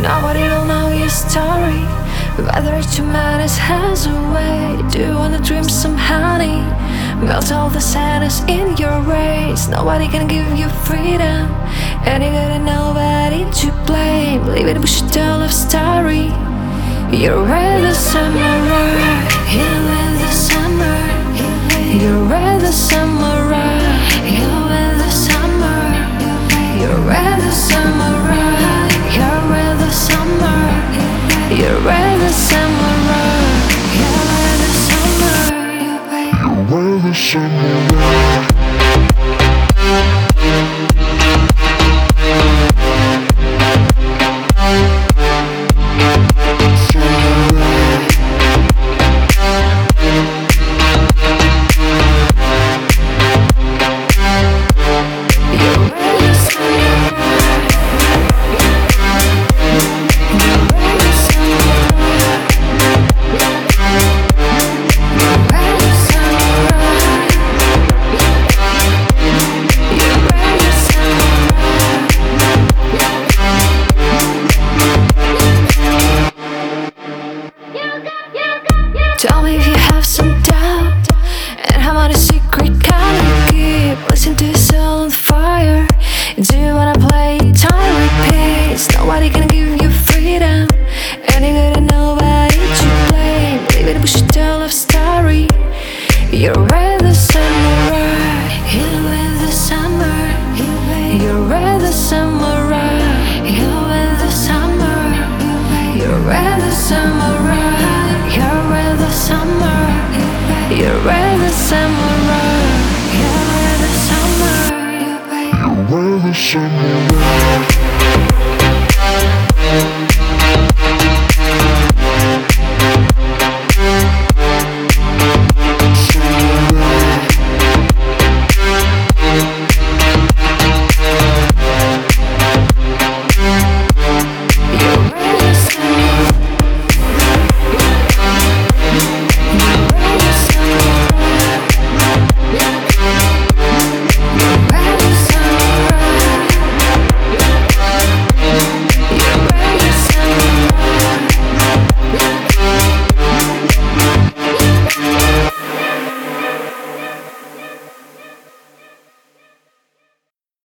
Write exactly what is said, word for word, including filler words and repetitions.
Nobody will know your story. Whether it's your madness has a way. Do you wanna dream some honey? Melt all the sadness in your rays. Nobody can give you freedom, and you got nobody to blame. Leave it, we should tell a story. You're with the samurai, you're with the summer. You're with the samurai, you're with the summer. You're with the samurai, you're with the summer. You're with the samurai, you're with the summer. You're with the samurai. Tell me if you have some doubt, and how much secret can you keep? Listen to your soul on fire. Do you wanna play time repeats? Nobody can give you freedom, and you got nobody to blame. Leave it, we should tell a story. You're with the samurai, you're with the summer. You're with the samurai, you're with the summer. You're with the samurai, you're with the summer. You're with the samurai, you're with the summer. You're with the samurai.